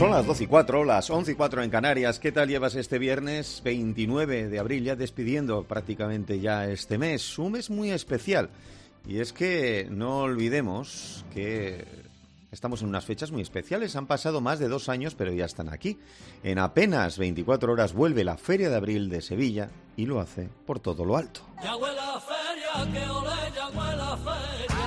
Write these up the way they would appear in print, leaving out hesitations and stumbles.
Son las 12:04, las 11:04 en Canarias. ¿Qué tal llevas este viernes 29 de abril, ya despidiendo prácticamente ya este mes? Un mes muy especial. Y es que no olvidemos que estamos en unas fechas muy especiales. Han pasado más de 2 años, pero ya están aquí. En apenas 24 horas vuelve la Feria de Abril de Sevilla y lo hace por todo lo alto. Ya huele a feria, que ole, ya huele a feria.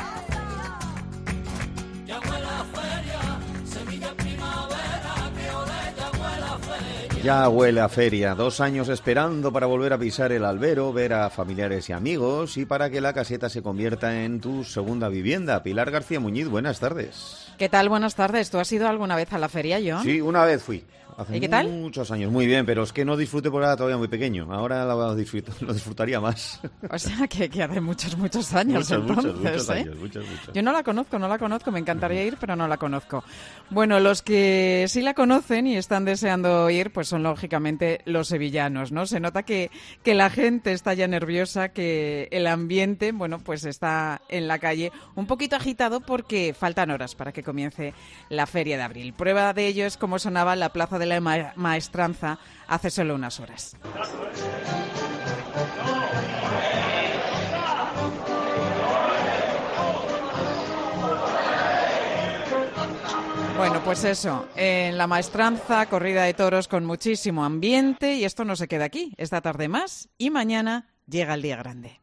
Ya huele a feria, Sevilla primavera, que ole, ya huele a feria. Ya huele a feria, 2 años esperando para volver a pisar el albero, ver a familiares y amigos y para que la caseta se convierta en tu segunda vivienda. Pilar García Muñiz, buenas tardes. ¿Qué tal? Buenas tardes. ¿Tú has ido alguna vez a la feria, John? Sí, una vez fui. Hace ¿Y qué tal? muchos años, muy bien, pero es que no disfruté porque era todavía muy pequeño. Ahora lo disfrutaría más. O sea, que hace muchos años entonces, muchos ¿eh? años, muchos. Yo no la conozco, me encantaría ir, pero no la conozco. Bueno, los que sí la conocen y están deseando ir, pues son lógicamente los sevillanos, ¿no? Se nota que la gente está ya nerviosa, que el ambiente, bueno, pues está en la calle un poquito agitado porque faltan horas para que comience la Feria de Abril. Prueba de ello es cómo sonaba la Plaza de la Maestranza hace solo unas horas. Bueno, pues eso, en la Maestranza, corrida de toros con muchísimo ambiente y esto no se queda aquí, esta tarde más y mañana llega el día grande.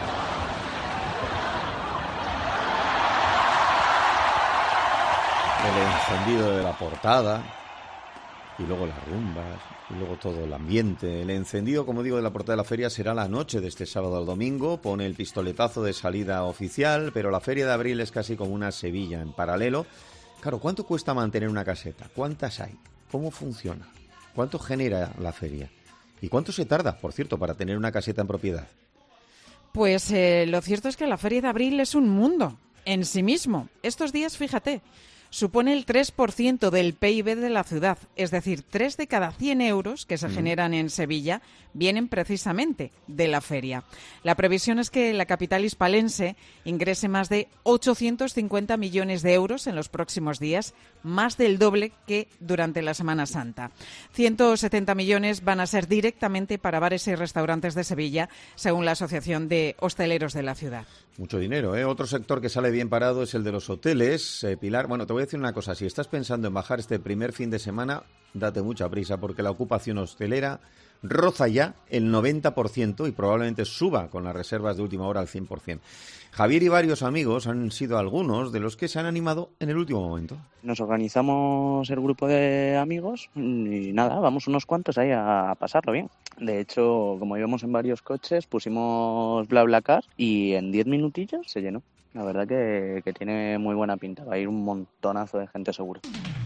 El encendido de la portada y luego las rumbas y luego todo el ambiente. El encendido, como digo, de la portada de la feria será la noche de este sábado al domingo. Pone el pistoletazo de salida oficial, pero la Feria de Abril es casi como una Sevilla en paralelo. Claro, ¿cuánto cuesta mantener una caseta? ¿Cuántas hay? ¿Cómo funciona? ¿Cuánto genera la feria? ¿Y cuánto se tarda, por cierto, para tener una caseta en propiedad? Pues lo cierto es que la Feria de Abril es un mundo en sí mismo. Estos días, fíjate, supone el 3% del PIB de la ciudad, es decir, 3 de cada 100 euros que se generan en Sevilla vienen precisamente de la feria. La previsión es que la capital hispalense ingrese más de 850 millones de euros en los próximos días, más del doble que durante la Semana Santa. 170 millones van a ser directamente para bares y restaurantes de Sevilla, según la Asociación de Hosteleros de la ciudad. Mucho dinero, ¿eh? Otro sector que sale bien parado es el de los hoteles. Pilar, bueno, te voy a decir una cosa. Si estás pensando en bajar este primer fin de semana, date mucha prisa porque la ocupación hostelera roza ya el 90% y probablemente suba con las reservas de última hora al 100%. Javier y varios amigos han sido algunos de los que se han animado en el último momento. Nos organizamos el grupo de amigos y nada, vamos unos cuantos ahí a pasarlo bien. De hecho, como íbamos en varios coches, pusimos BlaBlaCar y en 10 minutillos se llenó. La verdad que tiene muy buena pinta, va a ir un montonazo de gente seguro.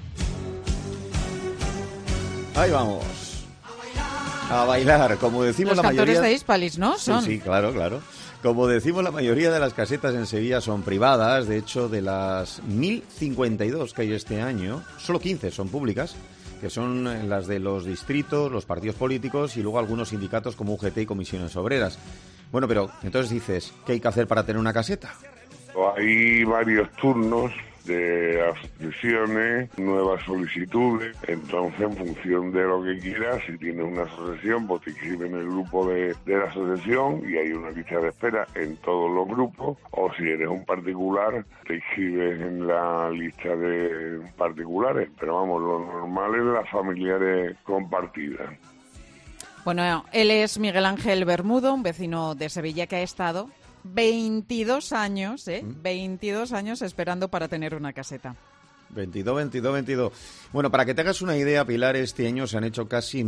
Ahí vamos. A bailar, como decimos Los la mayoría... cantores de Hispalis, ¿no? Son. Sí, claro. Como decimos, la mayoría de las casetas en Sevilla son privadas. De hecho, de las 1.052 que hay este año, solo 15 son públicas, que son las de los distritos, los partidos políticos y luego algunos sindicatos como UGT y comisiones obreras. Bueno, pero entonces dices, ¿qué hay que hacer para tener una caseta? Hay varios turnos de asociaciones, nuevas solicitudes, entonces en función de lo que quieras, si tienes una asociación, pues te inscribes en el grupo de la asociación y hay una lista de espera en todos los grupos, o si eres un particular, te inscribes en la lista de particulares, pero vamos, lo normal es las familiares compartidas. Bueno, él es Miguel Ángel Bermudo, un vecino de Sevilla que ha estado 22 años, 22 años esperando para tener una caseta. 22. Bueno, para que te hagas una idea, Pilar, este año se han echado casi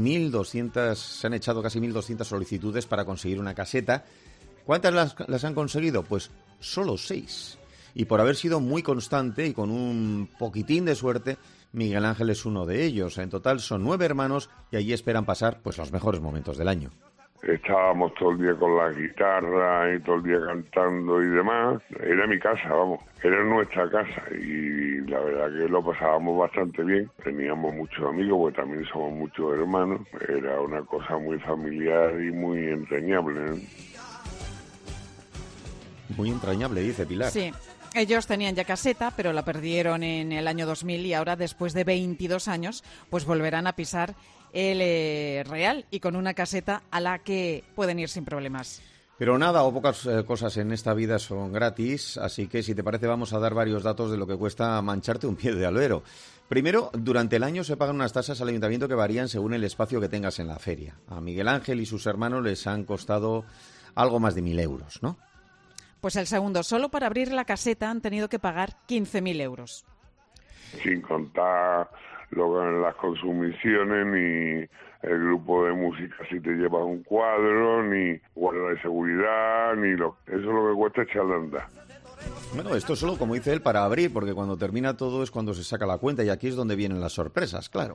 1.200 solicitudes para conseguir una caseta. ¿Cuántas las han conseguido? Pues solo 6. Y por haber sido muy constante y con un poquitín de suerte, Miguel Ángel es uno de ellos. En total son 9 hermanos y allí esperan pasar pues los mejores momentos del año. Estábamos todo el día con la guitarra y todo el día cantando y demás. Era mi casa, vamos, era nuestra casa y la verdad que lo pasábamos bastante bien. Teníamos muchos amigos, porque también somos muchos hermanos. Era una cosa muy familiar y muy entrañable, ¿eh? Muy entrañable, dice Pilar. Sí. Ellos tenían ya caseta, pero la perdieron en el año 2000 y ahora, después de 22 años, pues volverán a pisar el Real y con una caseta a la que pueden ir sin problemas. Pero nada o pocas cosas en esta vida son gratis, así que si te parece vamos a dar varios datos de lo que cuesta mancharte un pie de albero. Primero, durante el año se pagan unas tasas al ayuntamiento que varían según el espacio que tengas en la feria. A Miguel Ángel y sus hermanos les han costado algo más de 1.000 euros, ¿no? Pues el segundo, solo para abrir la caseta han tenido que pagar 15.000 euros. Sin contar las consumiciones, ni el grupo de música si te llevas un cuadro, ni guardia de seguridad, eso es lo que cuesta echarle a andar. Bueno, esto es solo, como dice él, para abrir, porque cuando termina todo es cuando se saca la cuenta y aquí es donde vienen las sorpresas, claro.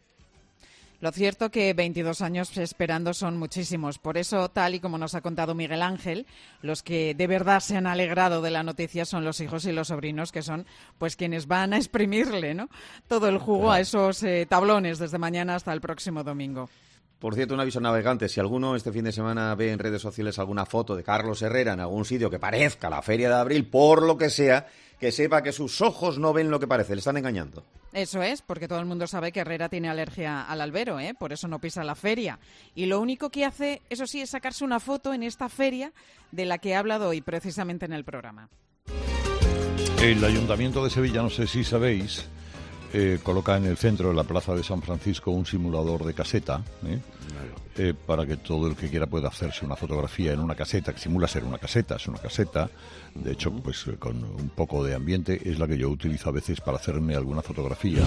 Lo cierto que 22 años esperando son muchísimos. Por eso, tal y como nos ha contado Miguel Ángel, los que de verdad se han alegrado de la noticia son los hijos y los sobrinos, que son pues quienes van a exprimirle, ¿no?, todo el jugo a esos tablones desde mañana hasta el próximo domingo. Por cierto, un aviso navegante, si alguno este fin de semana ve en redes sociales alguna foto de Carlos Herrera en algún sitio que parezca la Feria de Abril, por lo que sea, que sepa que sus ojos no ven lo que parece, le están engañando. Eso es, porque todo el mundo sabe que Herrera tiene alergia al albero, por eso no pisa la feria. Y lo único que hace, eso sí, es sacarse una foto en esta feria de la que he hablado hoy precisamente en el programa. El Ayuntamiento de Sevilla, no sé si sabéis, coloca en el centro de la Plaza de San Francisco un simulador de caseta, para que todo el que quiera pueda hacerse una fotografía en una caseta, que simula ser una caseta, es una caseta, de hecho, pues con un poco de ambiente, es la que yo utilizo a veces para hacerme alguna fotografía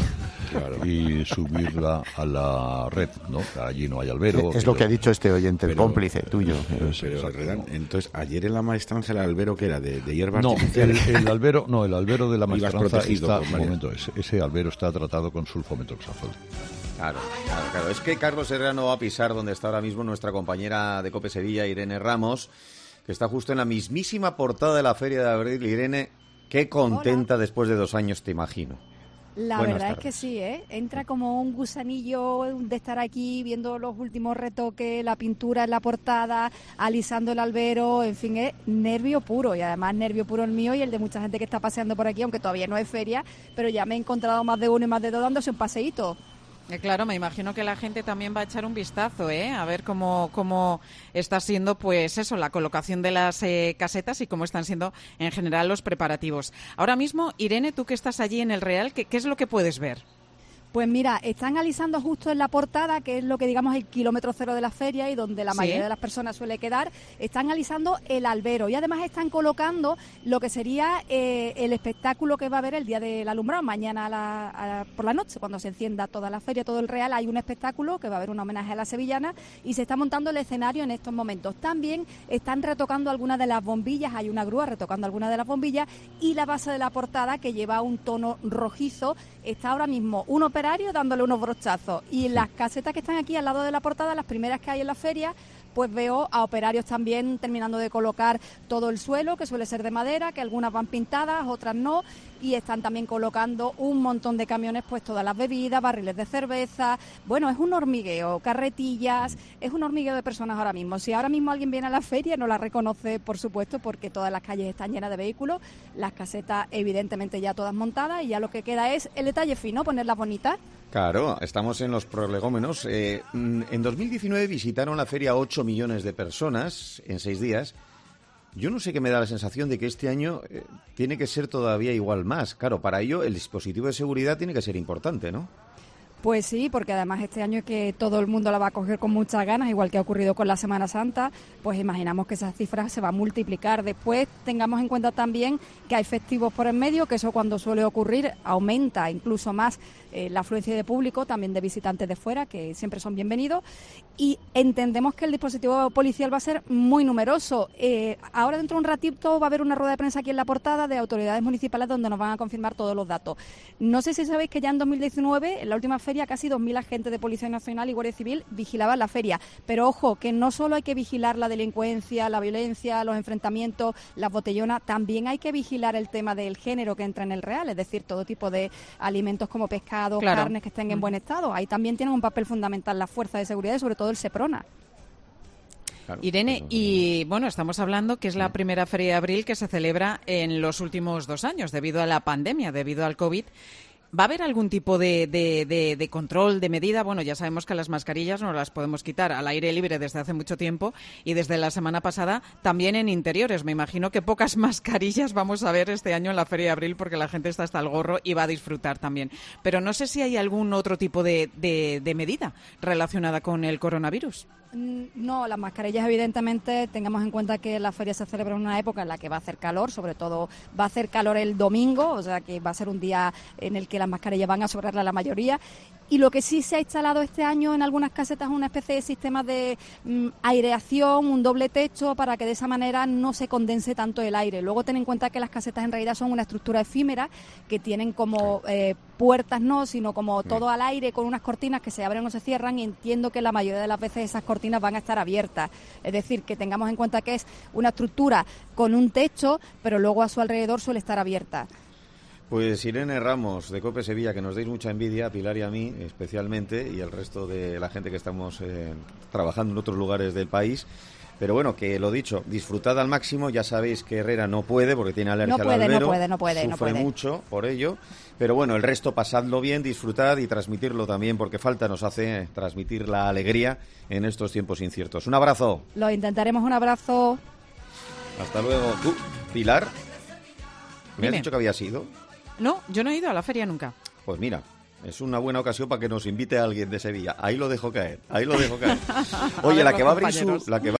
y subirla a la red, ¿no? Allí no hay albero. Es lo que ha dicho este oyente, el cómplice tuyo. Pero, entonces, ayer en la maestranza el albero que era de hierba no, artificial. el albero de la maestranza está, un momento, ese albero está tratado con sulfomethoxazol. Claro. Es que Carlos Herrera no va a pisar donde está ahora mismo nuestra compañera de COPE Sevilla, Irene Ramos, que está justo en la mismísima portada de la Feria de Abril. Irene, qué contenta después de 2 años, te imagino. La Buenas verdad tardes. es que sí, entra como un gusanillo de estar aquí viendo los últimos retoques, la pintura en la portada, alisando el albero, en fin, es nervio puro, y además nervio puro el mío y el de mucha gente que está paseando por aquí, aunque todavía no es feria, pero ya me he encontrado más de uno y más de dos dándose un paseíto. Claro, me imagino que la gente también va a echar un vistazo, a ver cómo está siendo, pues eso, la colocación de las casetas y cómo están siendo en general los preparativos. Ahora mismo, Irene, tú que estás allí en el Real, ¿qué es lo que puedes ver? Pues mira, están alisando justo en la portada, que es lo que digamos el kilómetro cero de la feria y donde la mayoría de las personas suele quedar, están alisando el albero y además están colocando lo que sería el espectáculo que va a haber el día del alumbrado, mañana por la noche, cuando se encienda toda la feria, todo el Real, hay un espectáculo que va a haber un homenaje a la sevillana y se está montando el escenario en estos momentos. También están retocando algunas de las bombillas, hay una grúa retocando algunas de las bombillas y la base de la portada, que lleva un tono rojizo, está ahora mismo un operario dándole unos brochazos y las casetas que están aquí al lado de la portada, las primeras que hay en la feria, pues veo a operarios también terminando de colocar todo el suelo, que suele ser de madera, que algunas van pintadas, otras no, y están también colocando un montón de camiones, pues todas las bebidas, barriles de cerveza. Bueno, es un hormigueo, carretillas, es un hormigueo de personas ahora mismo. Si ahora mismo alguien viene a la feria, no la reconoce, por supuesto, porque todas las calles están llenas de vehículos, las casetas evidentemente ya todas montadas y ya lo que queda es el detalle fino, ponerlas bonitas. Claro, estamos en los prolegómenos. En 2019 visitaron la feria 8 millones de personas en 6 días. Yo no sé qué me da la sensación de que este año tiene que ser todavía igual más. Claro, para ello el dispositivo de seguridad tiene que ser importante, ¿no? Pues sí, porque además este año es que todo el mundo la va a coger con muchas ganas, igual que ha ocurrido con la Semana Santa, pues imaginamos que esa cifra se va a multiplicar. Después tengamos en cuenta también que hay festivos por en medio, que eso cuando suele ocurrir aumenta incluso más la afluencia de público, también de visitantes de fuera, que siempre son bienvenidos, y entendemos que el dispositivo policial va a ser muy numeroso. Ahora dentro de un ratito va a haber una rueda de prensa aquí en la portada de autoridades municipales donde nos van a confirmar todos los datos. No sé si sabéis que ya en 2019, en la última feria, casi 2.000 agentes de Policía Nacional y Guardia Civil vigilaban la feria, pero ojo, que no solo hay que vigilar la delincuencia, la violencia, los enfrentamientos, las botellonas, también hay que vigilar el tema del género que entra en el Real, es decir, todo tipo de alimentos como pescado, carnes que estén en buen estado. Ahí también tienen un papel fundamental la fuerza de seguridad y sobre todo el Seprona. Claro, Irene, eso, y bueno, estamos hablando que es la primera Feria de Abril que se celebra en los últimos 2 años debido a la pandemia, debido al COVID. ¿Va a haber algún tipo de control, de medida? Bueno, ya sabemos que las mascarillas no las podemos quitar al aire libre desde hace mucho tiempo y desde la semana pasada también en interiores. Me imagino que pocas mascarillas vamos a ver este año en la Feria de Abril porque la gente está hasta el gorro y va a disfrutar también. Pero no sé si hay algún otro tipo de medida relacionada con el coronavirus. No, las mascarillas evidentemente, tengamos en cuenta que la feria se celebra en una época en la que va a hacer calor, sobre todo va a hacer calor el domingo, o sea que va a ser un día en el que las mascarillas van a sobrar a la mayoría. Y lo que sí se ha instalado este año en algunas casetas es una especie de sistema de aireación, un doble techo, para que de esa manera no se condense tanto el aire. Luego ten en cuenta que las casetas en realidad son una estructura efímera que tienen como puertas, no, sino como todo al aire con unas cortinas que se abren o se cierran, y entiendo que la mayoría de las veces esas cortinas van a estar abiertas. Es decir, que tengamos en cuenta que es una estructura con un techo, pero luego a su alrededor suele estar abierta. Pues Irene Ramos, de COPE Sevilla, que nos deis mucha envidia, a Pilar y a mí especialmente, y al resto de la gente que estamos trabajando en otros lugares del país. Pero bueno, que lo dicho, disfrutad al máximo. Ya sabéis que Herrera no puede porque tiene alergia al albero. No puede. Sufre mucho por ello. Pero bueno, el resto pasadlo bien, disfrutad y transmitirlo también, porque falta nos hace transmitir la alegría en estos tiempos inciertos. Un abrazo. Lo intentaremos, un abrazo. Hasta luego. ¿Tú, Pilar? ¿Me has Dime. dicho que habías ido? No, yo no he ido a la feria nunca. Pues mira, es una buena ocasión para que nos invite a alguien de Sevilla. Ahí lo dejo caer. A Oye, ver la los que va a abrir compañeros. la que